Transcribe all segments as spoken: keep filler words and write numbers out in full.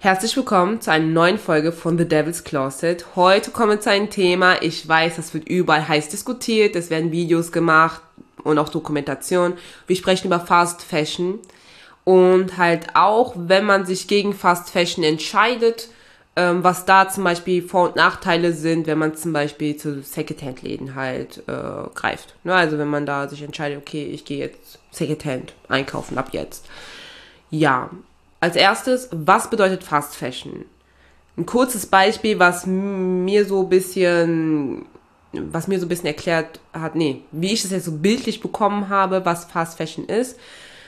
Herzlich willkommen zu einer neuen Folge von The Devil's Closet. Heute kommen wir zu einem Thema, ich weiß, das wird überall heiß diskutiert, es werden Videos gemacht und auch Dokumentation. Wir sprechen über Fast Fashion und halt auch, wenn man sich gegen Fast Fashion entscheidet, ähm, was da zum Beispiel Vor- und Nachteile sind, wenn man zum Beispiel zu Secondhand-Läden halt äh, greift. Ne? Also wenn man da sich entscheidet, okay, ich gehe jetzt Secondhand einkaufen ab jetzt. Ja, als erstes, was bedeutet Fast Fashion? Ein kurzes Beispiel, was mir so ein bisschen, was mir so ein bisschen erklärt hat, nee, wie ich es jetzt so bildlich bekommen habe, was Fast Fashion ist.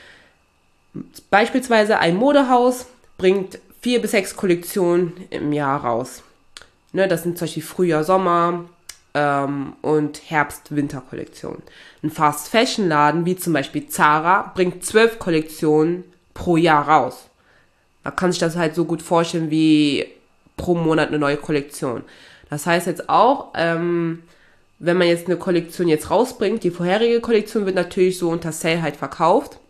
Beispielsweise ein Modehaus bringt vier bis sechs Kollektionen im Jahr raus. Ne, das sind zum Beispiel Frühjahr, Sommer ähm, und Herbst-Winter-Kollektionen. Ein Fast Fashion Laden, wie zum Beispiel Zara, bringt zwölf Kollektionen pro Jahr raus. Man kann sich das halt so gut vorstellen wie pro Monat eine neue Kollektion. Das heißt jetzt auch, ähm, wenn man jetzt eine Kollektion jetzt rausbringt, die vorherige Kollektion wird natürlich so unter Sale halt verkauft.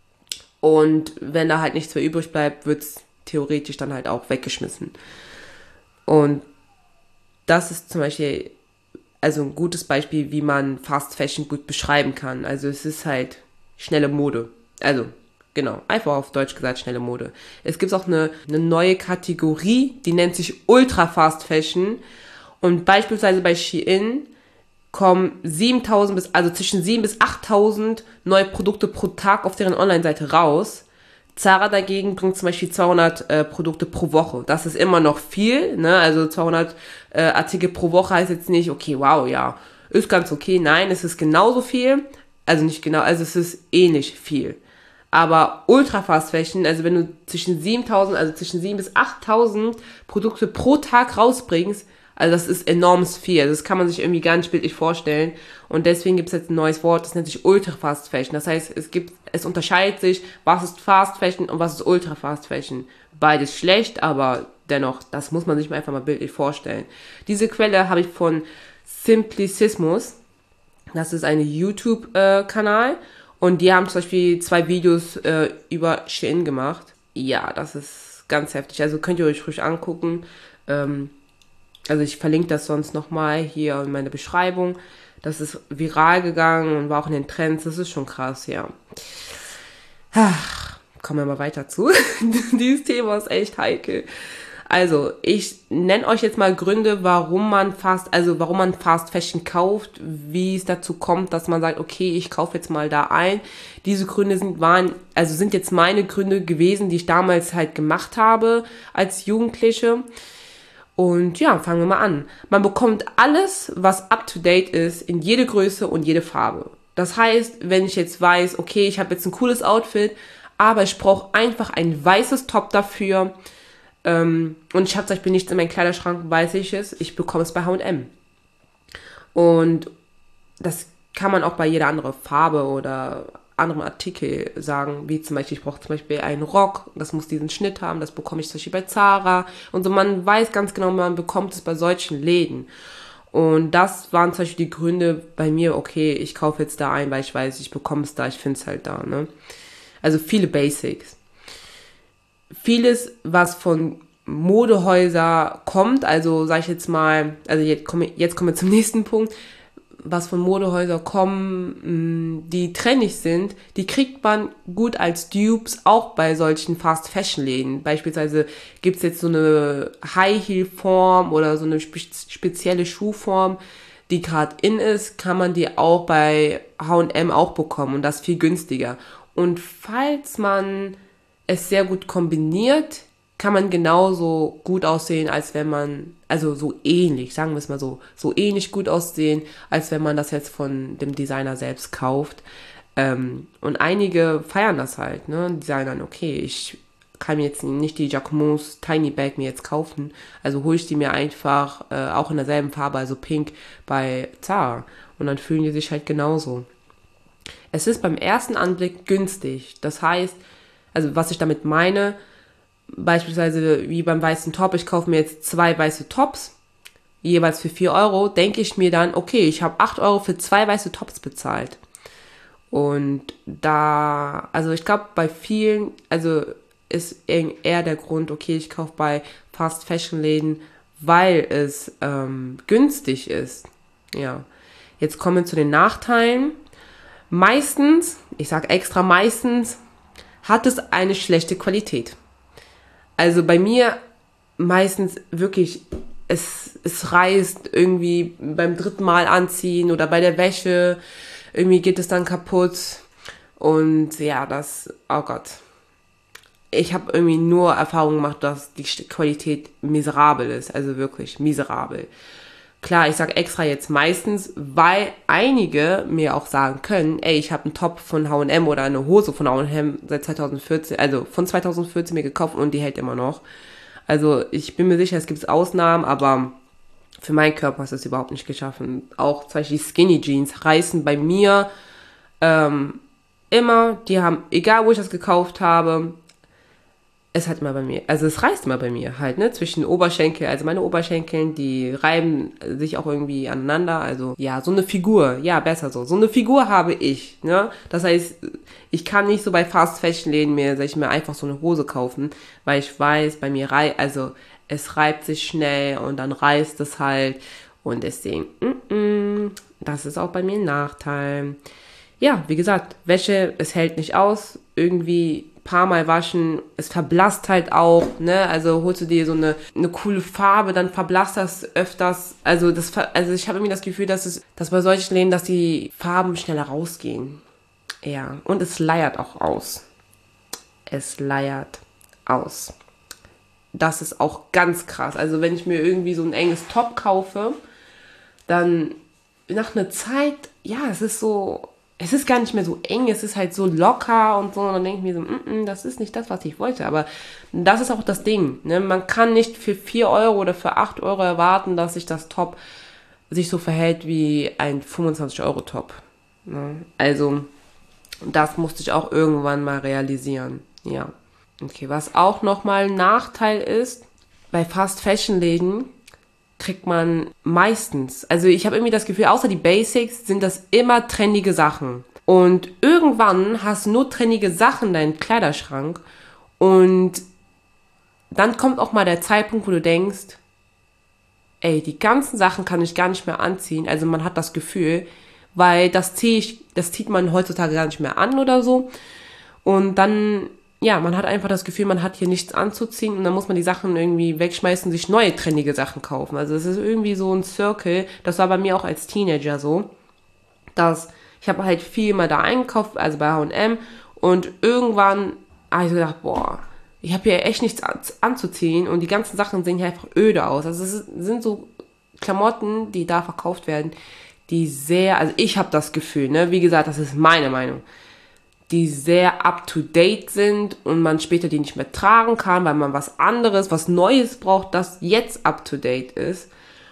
Und wenn da halt nichts mehr übrig bleibt, wird es theoretisch dann halt auch weggeschmissen. Und das ist zum Beispiel also ein gutes Beispiel, wie man Fast Fashion gut beschreiben kann. Also es ist halt schnelle Mode. Also genau, einfach auf Deutsch gesagt, schnelle Mode. Es gibt auch eine, eine neue Kategorie, die nennt sich Ultra Fast Fashion. Und beispielsweise bei Shein kommen siebentausend bis, also zwischen siebentausend bis achttausend neue Produkte pro Tag auf deren Online-Seite raus. Zara dagegen bringt zum Beispiel zweihundert äh, Produkte pro Woche. Das ist immer noch viel, ne? Also zweihundert äh, Artikel pro Woche heißt jetzt nicht, okay, wow, ja, ist ganz okay. Nein, es ist genauso viel. Also nicht genau, also es ist ähnlich viel. Aber Ultra Fast Fashion, also wenn du zwischen siebentausend, also zwischen siebentausend bis achttausend Produkte pro Tag rausbringst, also das ist enorm viel. Also das kann man sich irgendwie gar nicht bildlich vorstellen. Und deswegen gibt es jetzt ein neues Wort, das nennt sich Ultra Fast Fashion. Das heißt, es gibt, es unterscheidet sich, was ist Fast Fashion und was ist Ultra Fast Fashion. Beides schlecht, aber dennoch, das muss man sich mal einfach mal bildlich vorstellen. Diese Quelle habe ich von Simplicismus. Das ist ein YouTube-Kanal. Und die haben zum Beispiel zwei Videos äh, über Shein gemacht. Ja, das ist ganz heftig. Also könnt ihr euch ruhig angucken. Ähm, also ich verlinke das sonst nochmal hier in meiner Beschreibung. Das ist viral gegangen und war auch in den Trends. Das ist schon krass, ja. Ach, kommen wir mal weiter zu. Dieses Thema ist echt heikel. Also, ich nenne euch jetzt mal Gründe, warum man Fast, also warum man Fast Fashion kauft, wie es dazu kommt, dass man sagt, okay, ich kaufe jetzt mal da ein. Diese Gründe sind waren, also sind jetzt meine Gründe gewesen, die ich damals halt gemacht habe als Jugendliche. Und ja, fangen wir mal an. Man bekommt alles, was up to date ist, in jede Größe und jede Farbe. Das heißt, wenn ich jetzt weiß, okay, ich habe jetzt ein cooles Outfit, aber ich brauche einfach ein weißes Top dafür, Ähm, und ich habe zum Beispiel nichts in meinem Kleiderschrank, weiß ich es, ich bekomme es bei H und M. Und das kann man auch bei jeder anderen Farbe oder anderem Artikel sagen, wie zum Beispiel, ich brauche zum Beispiel einen Rock, das muss diesen Schnitt haben, das bekomme ich zum Beispiel bei Zara. Und so, man weiß ganz genau, man bekommt es bei solchen Läden. Und das waren zum Beispiel die Gründe bei mir, okay, ich kaufe jetzt da ein, weil ich weiß, ich bekomme es da, ich finde es halt da, ne? Also viele Basics. Vieles, was von Modehäuser kommt, also sage ich jetzt mal, also jetzt kommen jetzt kommen wir zum nächsten Punkt, was von Modehäuser kommen, die trendig sind, die kriegt man gut als Dupes auch bei solchen Fast-Fashion-Läden. Beispielsweise gibt's jetzt so eine High-Heel-Form oder so eine spe- spezielle Schuhform, die gerade in ist, kann man die auch bei H und M auch bekommen und das viel günstiger. Und falls man es sehr gut kombiniert, kann man genauso gut aussehen, als wenn man, also so ähnlich, sagen wir es mal so, so ähnlich gut aussehen, als wenn man das jetzt von dem Designer selbst kauft. Ähm, und einige feiern das halt, ne? Die sagen dann, okay, ich kann mir jetzt nicht die Jacquemus Tiny Bag mir jetzt kaufen, also hole ich die mir einfach äh, auch in derselben Farbe, also pink, bei Zara. Und dann fühlen die sich halt genauso. Es ist beim ersten Anblick günstig. Das heißt, also was ich damit meine, beispielsweise wie beim weißen Top, ich kaufe mir jetzt zwei weiße Tops, jeweils für vier Euro, denke ich mir dann, okay, ich habe acht Euro für zwei weiße Tops bezahlt. Und da, also ich glaube bei vielen, also ist eher der Grund, okay, ich kaufe bei Fast-Fashion-Läden, weil es ähm, günstig ist. Ja. Jetzt kommen wir zu den Nachteilen. Meistens, ich sage extra meistens, hat es eine schlechte Qualität. Also bei mir meistens wirklich, es, es reißt irgendwie beim dritten Mal anziehen oder bei der Wäsche, irgendwie geht es dann kaputt. Und ja, das, oh Gott. Ich habe irgendwie nur Erfahrung gemacht, dass die Qualität miserabel ist, also wirklich miserabel. Klar, ich sag extra jetzt meistens, weil einige mir auch sagen können, ey, ich habe einen Top von H und M oder eine Hose von H und M seit zwanzig vierzehn, also von zwanzig vierzehn mir gekauft und die hält immer noch. Also ich bin mir sicher, es gibt Ausnahmen, aber für meinen Körper ist es überhaupt nicht geschaffen. Auch zum Beispiel Skinny Jeans reißen bei mir ähm, immer, die haben, egal wo ich das gekauft habe, es hat immer bei mir, also es reißt immer bei mir halt, ne, zwischen Oberschenkel, also meine Oberschenkeln, die reiben sich auch irgendwie aneinander, also ja, so eine Figur, ja, besser so, so eine Figur habe ich, ne, das heißt, ich kann nicht so bei Fast-Fashion-Läden mir, sag ich mir, einfach so eine Hose kaufen, weil ich weiß, bei mir reißt, also es reibt sich schnell und dann reißt es halt und deswegen, mm, mm, das ist auch bei mir ein Nachteil. Ja, wie gesagt, Wäsche, es hält nicht aus, irgendwie paar Mal waschen, es verblasst halt auch, ne, also holst du dir so eine, eine coole Farbe, dann verblasst das öfters, also das, also ich habe irgendwie das Gefühl, dass es, dass bei solchen Läden, dass die Farben schneller rausgehen. Ja, und es leiert auch aus. Es leiert aus. Das ist auch ganz krass, also wenn ich mir irgendwie so ein enges Top kaufe, dann nach einer Zeit, ja, es ist so, es ist gar nicht mehr so eng, es ist halt so locker und so, und dann denke ich mir so, mm, mm, das ist nicht das, was ich wollte, aber das ist auch das Ding, ne? Man kann nicht für vier Euro oder für acht Euro erwarten, dass sich das Top sich so verhält wie ein fünfundzwanzig Euro Top, ne? Also, das musste ich auch irgendwann mal realisieren, ja. Okay, was auch nochmal ein Nachteil ist, bei Fast-Fashion-Läden kriegt man meistens, also ich habe irgendwie das Gefühl, außer die Basics sind das immer trendige Sachen. Und irgendwann hast du nur trendige Sachen in deinem Kleiderschrank und dann kommt auch mal der Zeitpunkt, wo du denkst, ey, die ganzen Sachen kann ich gar nicht mehr anziehen. Also man hat das Gefühl, weil das ziehe ich, das zieht man heutzutage gar nicht mehr an oder so. Und dann, ja, man hat einfach das Gefühl, man hat hier nichts anzuziehen und dann muss man die Sachen irgendwie wegschmeißen und sich neue trendige Sachen kaufen. Also es ist irgendwie so ein Circle. Das war bei mir auch als Teenager so, dass ich habe halt viel mal da eingekauft, also bei H und M, und irgendwann habe ich so gedacht, boah, ich habe hier echt nichts anzuziehen und die ganzen Sachen sehen hier einfach öde aus. Also es sind so Klamotten, die da verkauft werden, die sehr, also ich habe das Gefühl, ne, wie gesagt, das ist meine Meinung, die sehr up-to-date sind und man später die nicht mehr tragen kann, weil man was anderes, was Neues braucht, das jetzt up-to-date ist.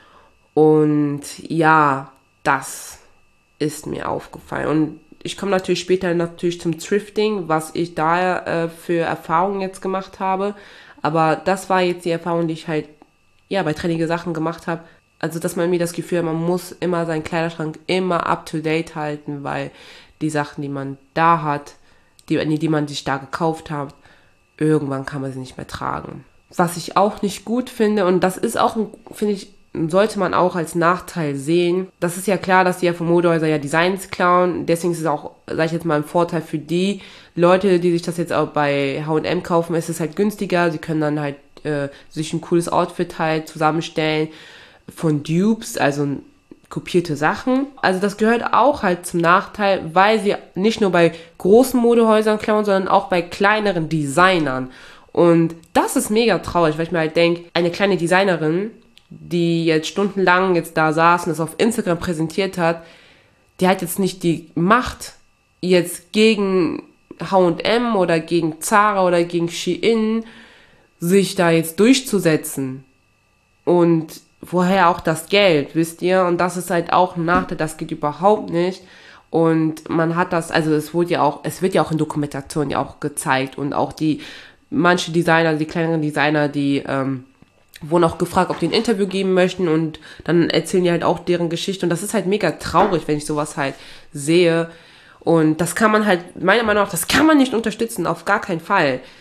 Und ja, das ist mir aufgefallen. Und ich komme natürlich später natürlich zum Thrifting, was ich da äh, für Erfahrungen jetzt gemacht habe. Aber das war jetzt die Erfahrung, die ich halt ja bei trendige Sachen gemacht habe. Also, dass man mir das Gefühl hat, man muss immer seinen Kleiderschrank immer up-to-date halten, weil die Sachen, die man da hat, die, die man sich da gekauft hat, irgendwann kann man sie nicht mehr tragen. Was ich auch nicht gut finde, und das ist auch, finde ich, sollte man auch als Nachteil sehen. Das ist ja klar, dass die ja von Modehäusern ja Designs klauen. Deswegen ist es auch, sage ich jetzt mal, ein Vorteil für die Leute, die sich das jetzt auch bei H und M kaufen. Ist es halt günstiger. Sie können dann halt äh, sich ein cooles Outfit halt zusammenstellen von Dupes, also kopierte Sachen. Also das gehört auch halt zum Nachteil, weil sie nicht nur bei großen Modehäusern klauen, sondern auch bei kleineren Designern. Und das ist mega traurig, weil ich mir halt denke, eine kleine Designerin, die jetzt stundenlang jetzt da saß und das auf Instagram präsentiert hat, die hat jetzt nicht die Macht, jetzt gegen H und M oder gegen Zara oder gegen Shein sich da jetzt durchzusetzen. Und woher auch das Geld, wisst ihr? Und das ist halt auch ein Nachteil, das geht überhaupt nicht. Und man hat das, also es wurde ja auch, es wird ja auch in Dokumentation ja auch gezeigt und auch die, manche Designer, die kleineren Designer, die ähm, wurden auch gefragt, ob die ein Interview geben möchten und dann erzählen die halt auch deren Geschichte und das ist halt mega traurig, wenn ich sowas halt sehe und das kann man halt, meiner Meinung nach, das kann man nicht unterstützen, auf gar keinen Fall.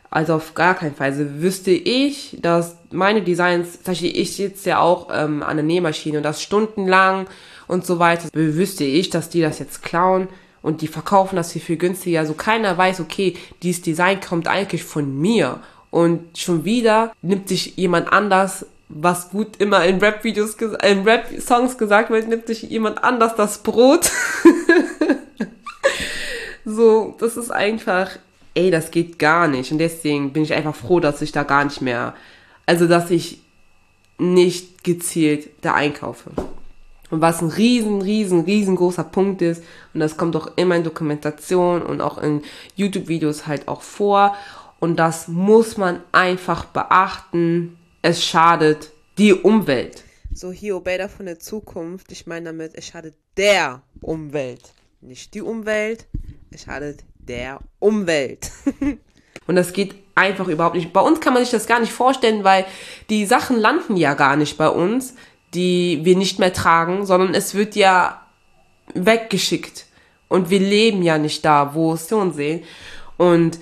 Also auf gar keinen Fall. Also wüsste ich, dass meine Designs, zum Beispiel ich sitze ja auch ähm, an der Nähmaschine und das stundenlang und so weiter, wüsste ich, dass die das jetzt klauen und die verkaufen das hier viel günstiger. Also keiner weiß, okay, dieses Design kommt eigentlich von mir und schon wieder nimmt sich jemand anders, was gut immer in Rap-Videos, in Rap-Songs gesagt wird, nimmt sich jemand anders das Brot. So, das ist einfach, ey, das geht gar nicht. Und deswegen bin ich einfach froh, dass ich da gar nicht mehr, also dass ich nicht gezielt da einkaufe. Und was ein riesen, riesen, riesengroßer Punkt ist, und das kommt auch immer in Dokumentation und auch in YouTube-Videos halt auch vor, und das muss man einfach beachten, es schadet die Umwelt. So, hier Obeda von der Zukunft, ich meine damit, es schadet der Umwelt. Nicht die Umwelt, es schadet der Umwelt. Und das geht einfach überhaupt nicht. Bei uns kann man sich das gar nicht vorstellen, weil die Sachen landen ja gar nicht bei uns, die wir nicht mehr tragen, sondern es wird ja weggeschickt. Und wir leben ja nicht da, wo es schon sehen. Und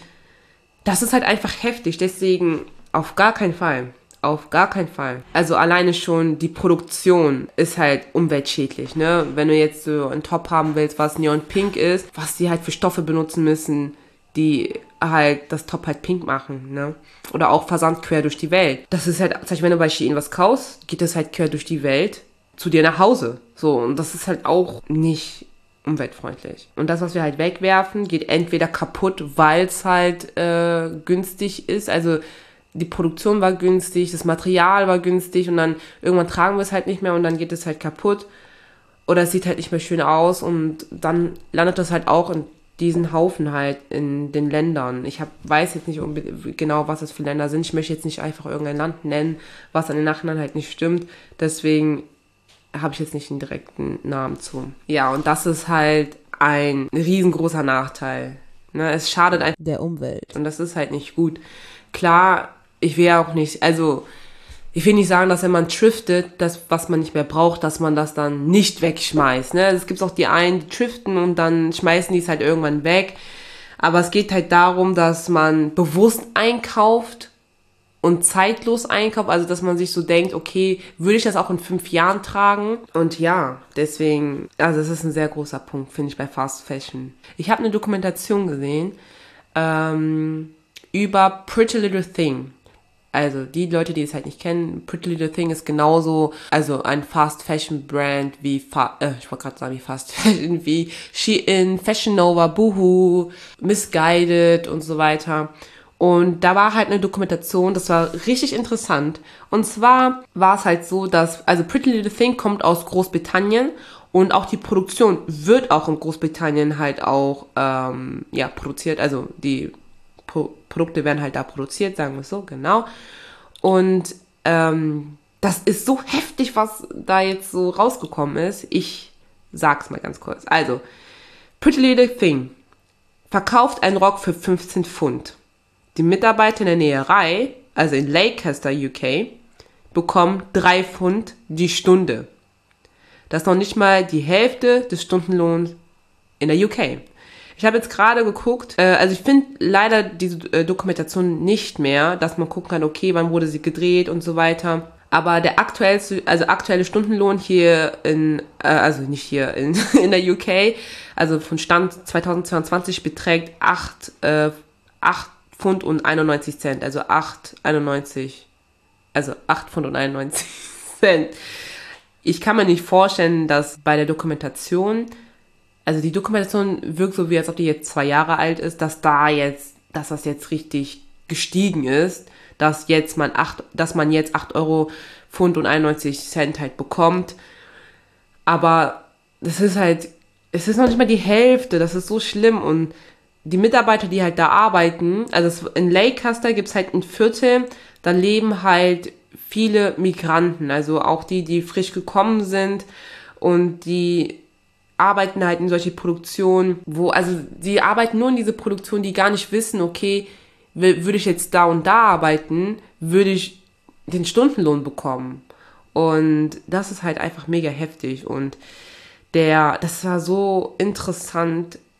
das ist halt einfach heftig. Deswegen auf gar keinen Fall. Auf gar keinen Fall. Also alleine schon die Produktion ist halt umweltschädlich, ne? Wenn du jetzt so einen Top haben willst, was Neon Pink ist, was die halt für Stoffe benutzen müssen, die halt das Top halt pink machen, ne? Oder auch Versand quer durch die Welt. Das ist halt, zum Beispiel, wenn du bei Shein was kaufst, geht das halt quer durch die Welt zu dir nach Hause. So, und das ist halt auch nicht umweltfreundlich. Und das, was wir halt wegwerfen, geht entweder kaputt, weil es halt äh, günstig ist, also die Produktion war günstig, das Material war günstig und dann irgendwann tragen wir es halt nicht mehr und dann geht es halt kaputt oder es sieht halt nicht mehr schön aus und dann landet das halt auch in diesen Haufen halt in den Ländern. Ich hab, weiß jetzt nicht genau, was das für Länder sind. Ich möchte jetzt nicht einfach irgendein Land nennen, was an den Nachhinein halt nicht stimmt. Deswegen habe ich jetzt nicht einen direkten Namen zu. Ja, und das ist halt ein riesengroßer Nachteil. Ne, es schadet einfach der Umwelt und das ist halt nicht gut. Klar, ich will ja auch nicht, also ich will nicht sagen, dass wenn man thriftet, das, was man nicht mehr braucht, dass man das dann nicht wegschmeißt. Ne? Es gibt auch die einen, die thriften und dann schmeißen die es halt irgendwann weg. Aber es geht halt darum, dass man bewusst einkauft und zeitlos einkauft. Also dass man sich so denkt, okay, würde ich das auch in fünf Jahren tragen? Und ja, deswegen, also das ist ein sehr großer Punkt, finde ich, bei Fast Fashion. Ich habe eine Dokumentation gesehen ähm, über Pretty Little Thing. Also die Leute, die es halt nicht kennen, Pretty Little Thing ist genauso, also ein Fast Fashion Brand wie, Fa- äh, ich wollte gerade sagen wie Fast Fashion, wie Shein, Fashion Nova, Boohoo, Missguided und so weiter. Und da war halt eine Dokumentation, das war richtig interessant. Und zwar war es halt so, dass, also Pretty Little Thing kommt aus Großbritannien und auch die Produktion wird auch in Großbritannien halt auch, ähm, ja, produziert, also die Pro- Produkte werden halt da produziert, sagen wir es so, genau. Und ähm, das ist so heftig, was da jetzt so rausgekommen ist. Ich sag's mal ganz kurz. Also, Pretty Little Thing verkauft einen Rock für fünfzehn Pfund. Die Mitarbeiter in der Näherei, also in Leicester, U K, bekommen drei Pfund die Stunde. Das ist noch nicht mal die Hälfte des Stundenlohns in der U K. Ich habe jetzt gerade geguckt, äh, also ich finde leider diese äh, Dokumentation nicht mehr, dass man gucken kann, okay, wann wurde sie gedreht und so weiter. Aber der aktuellste, also aktuelle Stundenlohn hier in, äh, also nicht hier in, in der U K, also von Stand zweitausendzweiundzwanzig beträgt acht Pfund und einundneunzig Cent, also acht einundneunzig, also acht Pfund und einundneunzig Cent. Ich kann mir nicht vorstellen, dass bei der Dokumentation, also die Dokumentation wirkt so, wie als ob die jetzt zwei Jahre alt ist, dass da jetzt, dass das jetzt richtig gestiegen ist, dass jetzt man acht, dass man jetzt acht Euro Pfund und einundneunzig Cent halt bekommt. Aber das ist halt, es ist noch nicht mal die Hälfte, das ist so schlimm. Und die Mitarbeiter, die halt da arbeiten, also in Leicester gibt es halt ein Viertel, da leben halt viele Migranten, also auch die, die frisch gekommen sind und die arbeiten halt in solche Produktionen, wo, also die arbeiten nur in diese Produktion, die gar nicht wissen, okay, würde ich jetzt da und da arbeiten, würde ich den Stundenlohn bekommen. Und das ist halt einfach mega heftig. Und der, das war so interessant,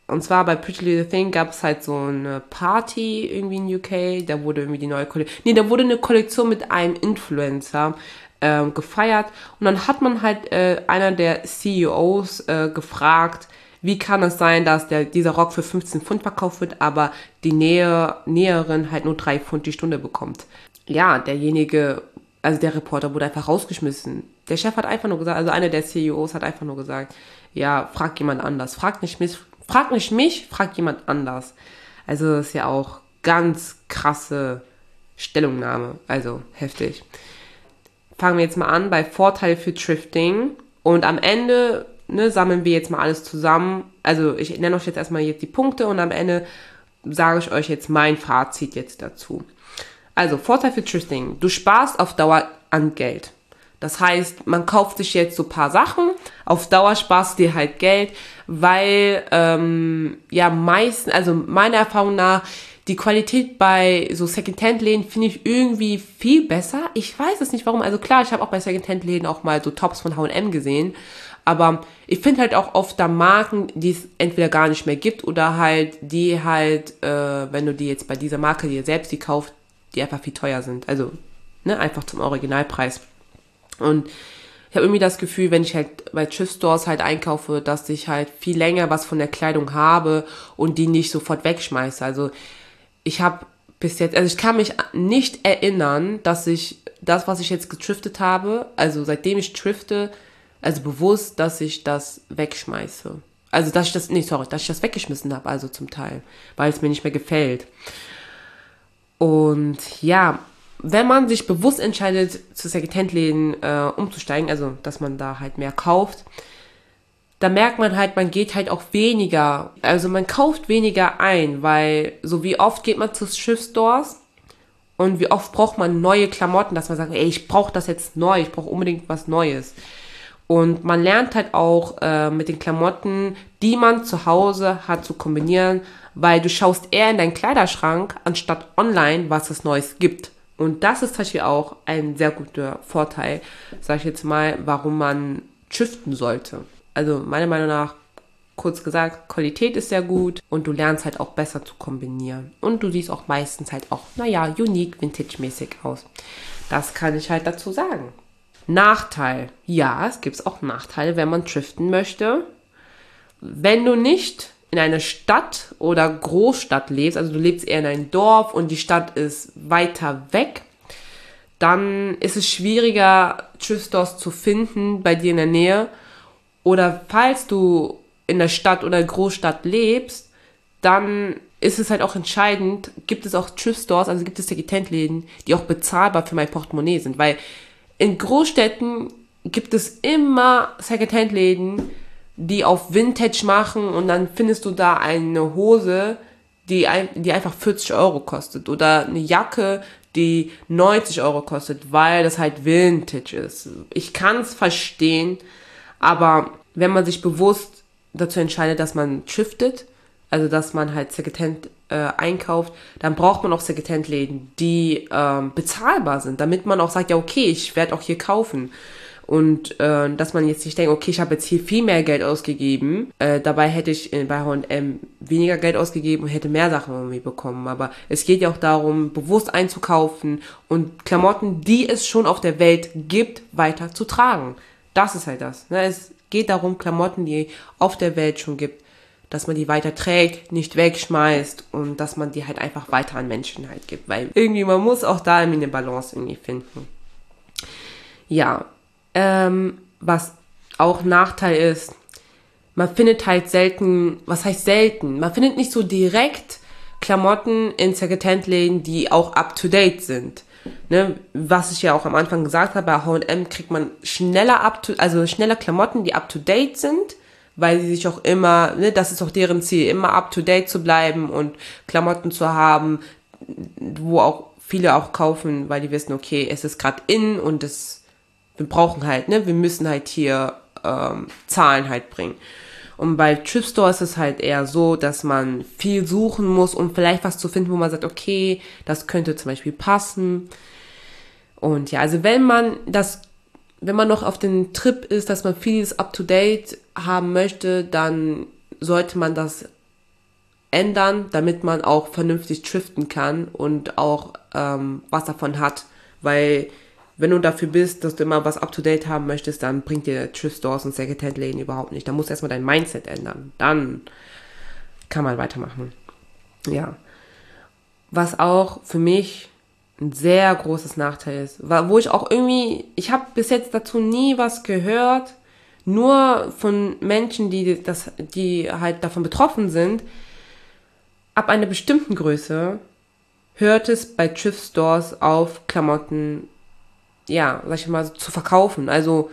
Und zwar bei Pretty Little Thing gab es halt so eine Party irgendwie in U K, da wurde irgendwie die neue Kollektion, nee, da wurde eine Kollektion mit einem Influencer ähm, gefeiert und dann hat man halt äh, einer der C E Os äh, gefragt, wie kann es sein, dass der, dieser Rock für fünfzehn Pfund verkauft wird, aber die Nähe, Näherin halt nur drei Pfund die Stunde bekommt. Ja, derjenige, also der Reporter wurde einfach rausgeschmissen. Der Chef hat einfach nur gesagt, also einer der C E Os hat einfach nur gesagt, ja, frag jemand anders. Frag nicht mich, frag nicht mich, frag jemand anders. Also das ist ja auch ganz krasse Stellungnahme. Also heftig. Fangen wir jetzt mal an bei Vorteil für Thrifting. Und am Ende, ne, sammeln wir jetzt mal alles zusammen. Also ich nenne euch jetzt erstmal jetzt die Punkte und am Ende sage ich euch jetzt mein Fazit jetzt dazu. Also Vorteil für Thrifting. Du sparst auf Dauer an Geld. Das heißt, man kauft sich jetzt so ein paar Sachen, auf Dauer sparst du dir halt Geld, weil ähm, ja meistens, also meiner Erfahrung nach, die Qualität bei so Secondhand-Läden finde ich irgendwie viel besser. Ich weiß es nicht warum. Also klar, ich habe auch bei Secondhand-Läden auch mal so Tops von H und M gesehen, aber ich finde halt auch oft da Marken, die es entweder gar nicht mehr gibt oder halt die halt, äh, wenn du die jetzt bei dieser Marke dir selbst die kaufst, die einfach viel teuer sind. Also ne, einfach zum Originalpreis. Und ich habe irgendwie das Gefühl, wenn ich halt bei Thrift Stores halt einkaufe, dass ich halt viel länger was von der Kleidung habe und die nicht sofort wegschmeiße. Also ich habe bis jetzt, also ich kann mich nicht erinnern, dass ich das, was ich jetzt getriftet habe, also seitdem ich thrifte, also bewusst, dass ich das wegschmeiße. Also dass ich das, nee, sorry, dass ich das weggeschmissen habe, also zum Teil, weil es mir nicht mehr gefällt. Und ja, wenn man sich bewusst entscheidet, zu Secondhand-Läden äh, umzusteigen, also dass man da halt mehr kauft, da merkt man halt, man geht halt auch weniger, also man kauft weniger ein, weil so wie oft geht man zu Thrift-Stores und wie oft braucht man neue Klamotten, dass man sagt, ey, ich brauche das jetzt neu, ich brauche unbedingt was Neues. Und man lernt halt auch äh, mit den Klamotten, die man zu Hause hat, zu kombinieren, weil du schaust eher in deinen Kleiderschrank, anstatt online, was es Neues gibt. Und das ist zum Beispiel auch ein sehr guter Vorteil, sage ich jetzt mal, warum man thriften sollte. Also meiner Meinung nach, kurz gesagt, Qualität ist sehr gut und du lernst halt auch besser zu kombinieren. Und du siehst auch meistens halt auch, naja, unique, vintage-mäßig aus. Das kann ich halt dazu sagen. Nachteil. Ja, es gibt auch Nachteile, wenn man thriften möchte. Wenn du nicht in einer Stadt oder Großstadt lebst, also du lebst eher in einem Dorf und die Stadt ist weiter weg, dann ist es schwieriger, Thrift Stores zu finden bei dir in der Nähe. Oder falls du in der Stadt oder Großstadt lebst, dann ist es halt auch entscheidend, gibt es auch Thrift Stores, also gibt es Secondhand-Läden, die auch bezahlbar für mein Portemonnaie sind, weil in Großstädten gibt es immer Secondhand-Läden, die auf Vintage machen und dann findest du da eine Hose, die, ein, die einfach vierzig Euro kostet oder eine Jacke, die neunzig Euro kostet, weil das halt Vintage ist. Ich kann es verstehen, aber wenn man sich bewusst dazu entscheidet, dass man thriftet, also dass man halt Secondhand äh, einkauft, dann braucht man auch Secondhand-Läden, die ähm, bezahlbar sind, damit man auch sagt, ja okay, ich werde auch hier kaufen. Und äh, dass man jetzt nicht denkt, okay, ich habe jetzt hier viel mehr Geld ausgegeben, äh, dabei hätte ich bei H und M weniger Geld ausgegeben und hätte mehr Sachen irgendwie bekommen. Aber es geht ja auch darum, bewusst einzukaufen und Klamotten, die es schon auf der Welt gibt, weiter zu tragen. Das ist halt das. Ne? Es geht darum, Klamotten, die auf der Welt schon gibt, dass man die weiter trägt, nicht wegschmeißt und dass man die halt einfach weiter an Menschen halt gibt. Weil irgendwie, man muss auch da irgendwie eine Balance irgendwie finden. Ja, ähm, was auch Nachteil ist, man findet halt selten, was heißt selten? Man findet nicht so direkt Klamotten in Secondhand-Läden, die auch up-to-date sind. Ne, was ich ja auch am Anfang gesagt habe, bei H und M kriegt man schneller up to, also schneller Klamotten, die up to date sind, weil sie sich auch immer, ne, das ist auch deren Ziel, immer up to date zu bleiben und Klamotten zu haben, wo auch viele auch kaufen, weil die wissen, okay, es ist gerade in und es, wir brauchen halt, ne, wir müssen halt hier ähm, Zahlen halt bringen. Und bei Thrift Store ist es halt eher so, dass man viel suchen muss, um vielleicht was zu finden, wo man sagt, okay, das könnte zum Beispiel passen. Und ja, also wenn man das, wenn man noch auf dem Trip ist, dass man vieles up-to-date haben möchte, dann sollte man das ändern, damit man auch vernünftig thriften kann und auch ähm, was davon hat, weil wenn du dafür bist, dass du immer was up-to-date haben möchtest, dann bringt dir Thrift-Stores und Secondhand-Läden überhaupt nicht. Da musst du erstmal dein Mindset ändern. Dann kann man weitermachen. Ja. Was auch für mich ein sehr großes Nachteil ist, wo ich auch irgendwie, ich habe bis jetzt dazu nie was gehört, nur von Menschen, die das, die halt davon betroffen sind. Ab einer bestimmten Größe hört es bei Thrift Stores auf, Klamotten, ja, sag ich mal, so zu verkaufen. Also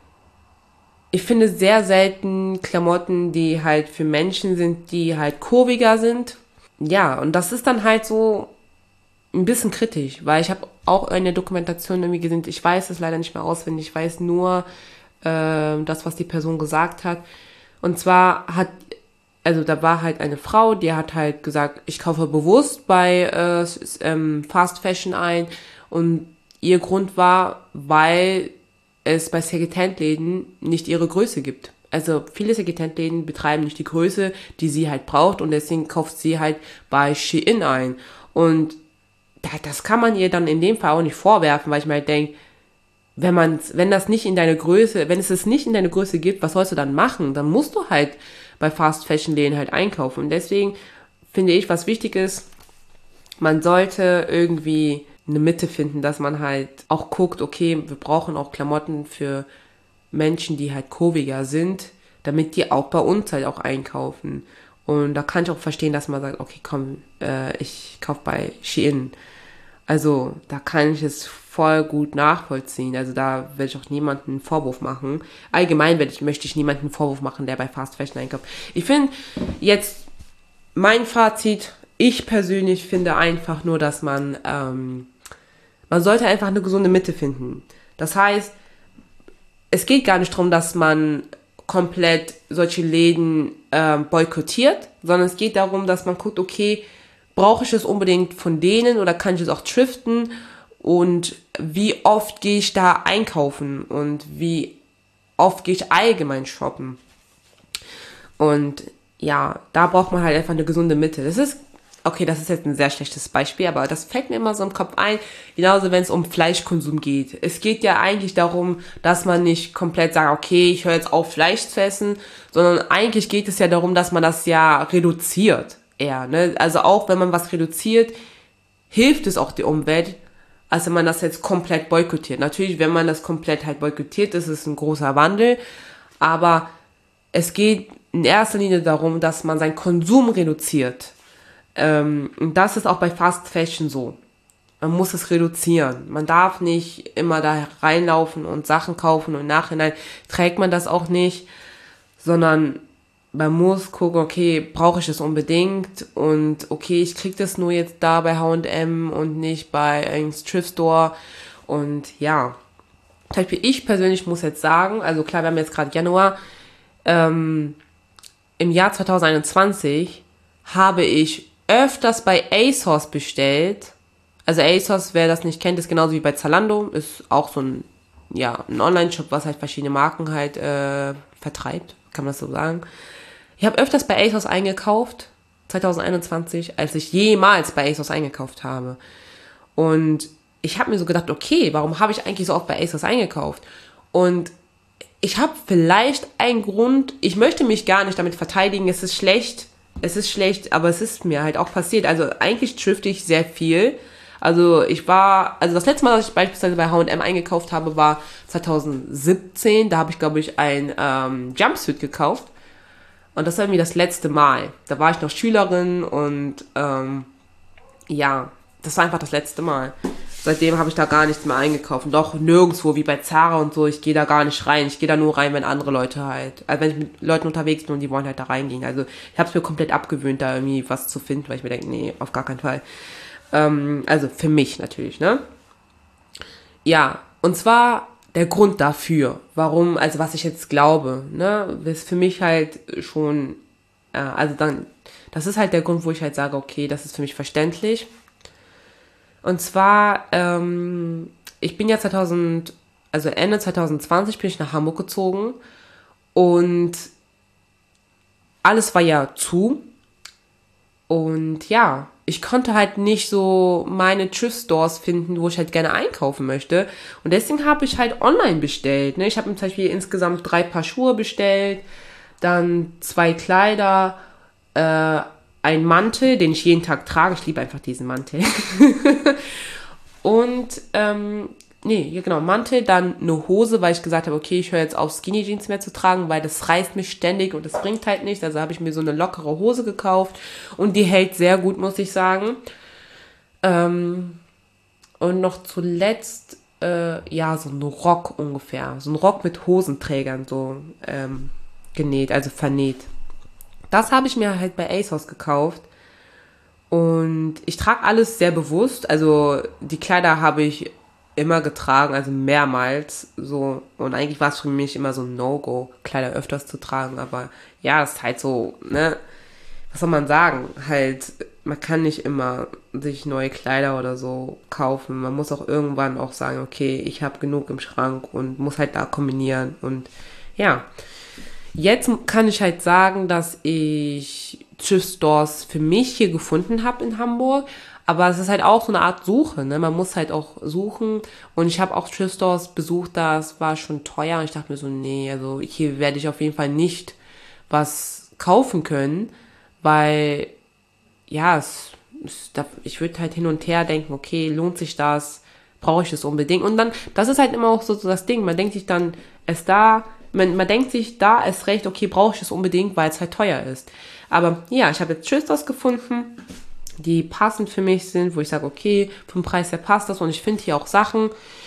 ich finde sehr selten Klamotten, die halt für Menschen sind, die halt kurviger sind. Ja, und das ist dann halt so ein bisschen kritisch, weil ich habe auch eine Dokumentation irgendwie gesehen, ich weiß es leider nicht mehr auswendig, ich weiß nur äh, das, was die Person gesagt hat. Und zwar hat, also da war halt eine Frau, die hat halt gesagt, ich kaufe bewusst bei äh, ähm, Fast Fashion ein, und ihr Grund war, weil es bei Secondhand-Läden nicht ihre Größe gibt. Also viele Secondhand-Läden betreiben nicht die Größe, die sie halt braucht, und deswegen kauft sie halt bei Shein ein. Und das kann man ihr dann in dem Fall auch nicht vorwerfen, weil ich mir halt denke, wenn man, wenn das nicht in deine Größe, wenn es es nicht in deine Größe gibt, was sollst du dann machen? Dann musst du halt bei Fast-Fashion-Läden halt einkaufen. Und deswegen finde ich, was wichtig ist, man sollte irgendwie eine Mitte finden, dass man halt auch guckt, okay, wir brauchen auch Klamotten für Menschen, die halt kurviger sind, damit die auch bei uns halt auch einkaufen. Und da kann ich auch verstehen, dass man sagt, okay, komm, äh, ich kaufe bei Shein. Also da kann ich es voll gut nachvollziehen. Also da werde ich auch niemanden einen Vorwurf machen. Allgemein werde ich, möchte ich niemanden einen Vorwurf machen, der bei Fast Fashion einkauft. Ich finde jetzt, mein Fazit, ich persönlich finde einfach nur, dass man, ähm, man sollte einfach eine gesunde Mitte finden. Das heißt, es geht gar nicht darum, dass man komplett solche Läden ähm, boykottiert, sondern es geht darum, dass man guckt, okay, brauche ich es unbedingt von denen oder kann ich es auch thriften, und wie oft gehe ich da einkaufen und wie oft gehe ich allgemein shoppen. Und ja, da braucht man halt einfach eine gesunde Mitte. Das ist, okay, das ist jetzt ein sehr schlechtes Beispiel, aber das fällt mir immer so im Kopf ein, genauso wenn es um Fleischkonsum geht. Es geht ja eigentlich darum, dass man nicht komplett sagt, okay, ich höre jetzt auf, Fleisch zu essen, sondern eigentlich geht es ja darum, dass man das ja reduziert eher, ne? Also auch wenn man was reduziert, hilft es auch der Umwelt, als wenn man das jetzt komplett boykottiert. Natürlich, wenn man das komplett halt boykottiert, ist es ein großer Wandel, aber es geht in erster Linie darum, dass man seinen Konsum reduziert. Ähm, und das ist auch bei Fast Fashion so. Man muss es reduzieren. Man darf nicht immer da reinlaufen und Sachen kaufen und im Nachhinein trägt man das auch nicht, sondern man muss gucken, okay, brauche ich es unbedingt, und okay, ich krieg das nur jetzt da bei H und M und nicht bei einem Thrift Store. Und ja, zum Beispiel ich persönlich muss jetzt sagen, also klar, wir haben jetzt gerade Januar, ähm, im Jahr zwanzig einundzwanzig habe ich öfters bei ASOS bestellt. Also ASOS, wer das nicht kennt, ist genauso wie bei Zalando, ist auch so ein, ja, ein Online-Shop, was halt verschiedene Marken halt äh, vertreibt, kann man das so sagen. Ich habe öfters bei ASOS eingekauft, zwanzig einundzwanzig, als ich jemals bei ASOS eingekauft habe. Und ich habe mir so gedacht, okay, warum habe ich eigentlich so oft bei ASOS eingekauft? Und ich habe vielleicht einen Grund, ich möchte mich gar nicht damit verteidigen, es ist schlecht, es ist schlecht, aber es ist mir halt auch passiert. Also eigentlich thrifte ich sehr viel. Also ich war, also das letzte Mal, dass ich beispielsweise bei H und M eingekauft habe, war zwanzig siebzehn. Da habe ich, glaube ich, ein ähm, Jumpsuit gekauft. Und das war irgendwie das letzte Mal. Da war ich noch Schülerin und ähm, ja, das war einfach das letzte Mal. Seitdem habe ich da gar nichts mehr eingekauft. Und auch nirgendwo, wie bei Zara und so, ich gehe da gar nicht rein. Ich gehe da nur rein, wenn andere Leute halt, also wenn ich mit Leuten unterwegs bin und die wollen halt da reingehen. Also ich habe es mir komplett abgewöhnt, da irgendwie was zu finden, weil ich mir denke, nee, auf gar keinen Fall. Ähm, also für mich natürlich, ne? Ja, und zwar der Grund dafür, warum, also was ich jetzt glaube, ne, ist für mich halt schon, äh, also dann, das ist halt der Grund, wo ich halt sage, okay, das ist für mich verständlich. Und zwar, ähm, ich bin ja zweitausend, also Ende zwanzig zwanzig bin ich nach Hamburg gezogen und alles war ja zu. Und ja, ich konnte halt nicht so meine Thrift-Stores finden, wo ich halt gerne einkaufen möchte. Und deswegen habe ich halt online bestellt. Ne? Ich habe mir zum Beispiel insgesamt drei Paar Schuhe bestellt, dann zwei Kleider, äh, ein Mantel, den ich jeden Tag trage. Ich liebe einfach diesen Mantel. Und, ähm, nee, ja, genau, Mantel, dann eine Hose, weil ich gesagt habe, okay, ich höre jetzt auf, Skinny Jeans mehr zu tragen, weil das reißt mich ständig und das bringt halt nichts. Also habe ich mir so eine lockere Hose gekauft und die hält sehr gut, muss ich sagen. Ähm, und noch zuletzt, äh, ja, so ein Rock ungefähr. So ein Rock mit Hosenträgern so ähm, genäht, also vernäht. Das habe ich mir halt bei ASOS gekauft. Und ich trage alles sehr bewusst. Also die Kleider habe ich immer getragen, also mehrmals. So. Und eigentlich war es für mich immer so ein No-Go, Kleider öfters zu tragen. Aber ja, es ist halt so, ne, was soll man sagen? Halt, man kann nicht immer sich neue Kleider oder so kaufen. Man muss auch irgendwann auch sagen, okay, ich habe genug im Schrank und muss halt da kombinieren. Und ja, jetzt kann ich halt sagen, dass ich Thrift-Stores für mich hier gefunden habe in Hamburg. Aber es ist halt auch so eine Art Suche, ne? Man muss halt auch suchen. Und ich habe auch Thrift-Stores besucht, das war schon teuer. Und ich dachte mir so, nee, also hier werde ich auf jeden Fall nicht was kaufen können. Weil, ja, es, es, ich würde halt hin und her denken, okay, lohnt sich das? Brauche ich das unbedingt? Und dann, das ist halt immer auch so, so das Ding. Man denkt sich dann, es da... Man, man denkt sich, da ist recht, okay, brauche ich das unbedingt, weil es halt teuer ist. Aber ja, ich habe jetzt Thrift-Stores gefunden, die passend für mich sind, wo ich sage, okay, vom Preis her passt das und ich finde hier auch Sachen.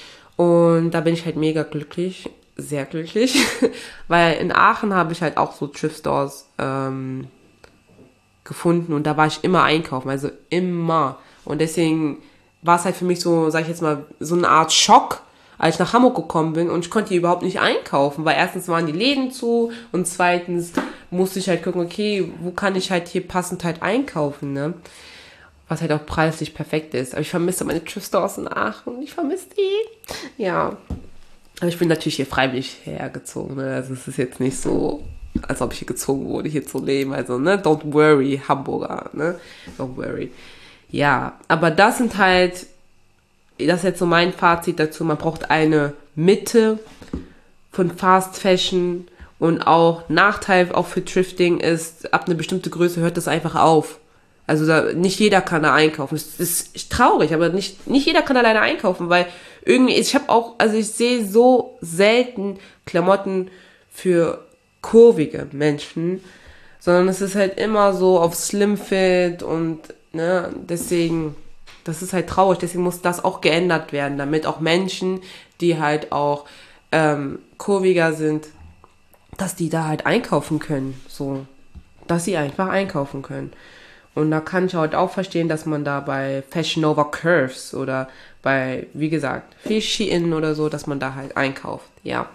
Und da bin ich halt mega glücklich, sehr glücklich, weil in Aachen habe ich halt auch so Thrift-Stores ähm, gefunden und da war ich immer einkaufen, also immer. Und deswegen war es halt für mich so, sag ich jetzt mal, so eine Art Schock, als ich nach Hamburg gekommen bin und ich konnte hier überhaupt nicht einkaufen, weil erstens waren die Läden zu und zweitens musste ich halt gucken, okay, wo kann ich halt hier passend halt einkaufen, ne? Was halt auch preislich perfekt ist. Aber ich vermisse meine Thrift-Stores in Aachen. Ich vermisse die. Ja. Aber ich bin natürlich hier freiwillig hergezogen, ne? Also es ist jetzt nicht so, als ob ich hier gezogen wurde, hier zu leben. Also, ne? Don't worry, Hamburger, ne? Don't worry. Ja, aber das sind halt... Das ist jetzt so mein Fazit dazu. Man braucht eine Mitte von Fast Fashion und auch Nachteil auch für Thrifting ist, ab eine bestimmte Größe hört das einfach auf. Also da, nicht jeder kann da einkaufen. Das ist traurig, aber nicht, nicht jeder kann alleine einkaufen, weil irgendwie, ich habe auch, also ich sehe so selten Klamotten für kurvige Menschen, sondern es ist halt immer so auf Slim Fit und ne, deswegen... Das ist halt traurig, deswegen muss das auch geändert werden, damit auch Menschen, die halt auch ähm, kurviger sind, dass die da halt einkaufen können, so, dass sie einfach einkaufen können. Und da kann ich halt auch verstehen, dass man da bei Fashion Nova Curves oder bei, wie gesagt, Shein oder so, dass man da halt einkauft, ja.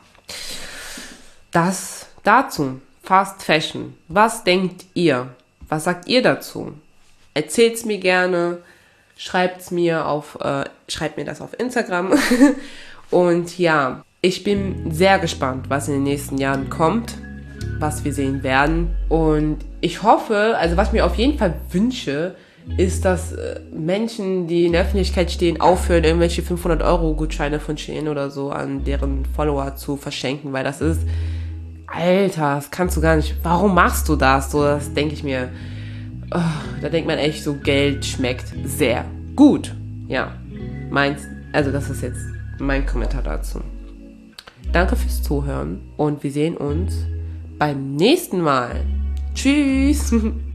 Das dazu, Fast Fashion. Was denkt ihr? Was sagt ihr dazu? Erzählt's mir gerne. Schreibt's mir auf, äh, schreibt mir das auf Instagram. Und ja, ich bin sehr gespannt, was in den nächsten Jahren kommt, was wir sehen werden. Und ich hoffe, also was ich mir auf jeden Fall wünsche, ist, dass äh, Menschen, die in der Öffentlichkeit stehen, aufhören, irgendwelche fünfhundert Euro Gutscheine von Shein oder so an deren Follower zu verschenken, weil das ist, Alter, das kannst du gar nicht, warum machst du das? So, das denke ich mir. Oh, da denkt man echt so, Geld schmeckt sehr gut. Ja, meins, also das ist jetzt mein Kommentar dazu. Danke fürs Zuhören und wir sehen uns beim nächsten Mal. Tschüss!